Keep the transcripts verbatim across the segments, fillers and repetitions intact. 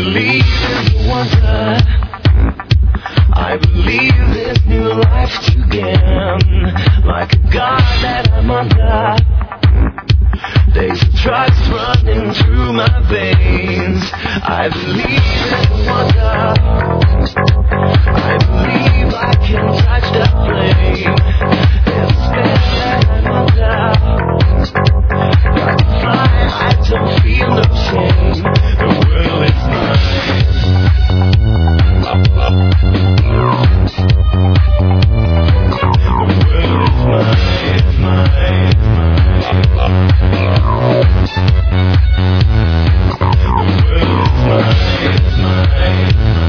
believe in the wonder. I believe there's new life to gain. Like a god that I'm under. There's drugs running through my veins. I believe in the wonder. I believe I can touch the flame. There's a spell that I'm under. I can fly, I don't feel no shame. The world is mine. The world is mine, mine, mine. The world is mine, mine.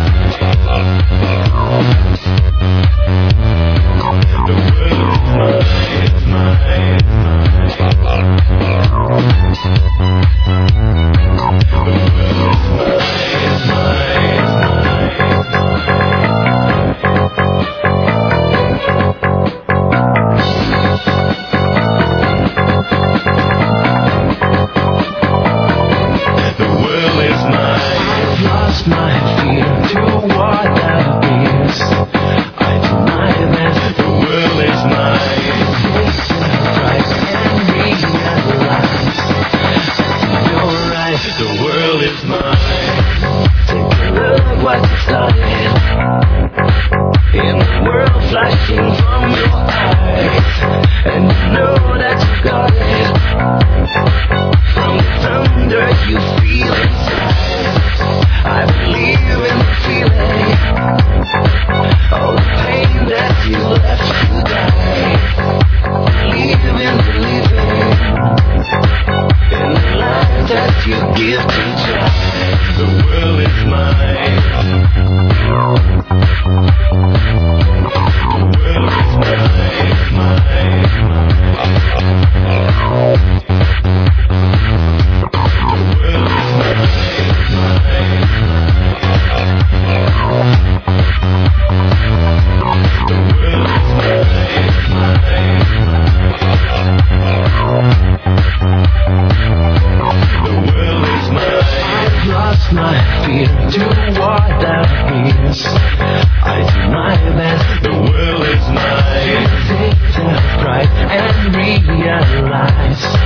The world is mine, mine. Realize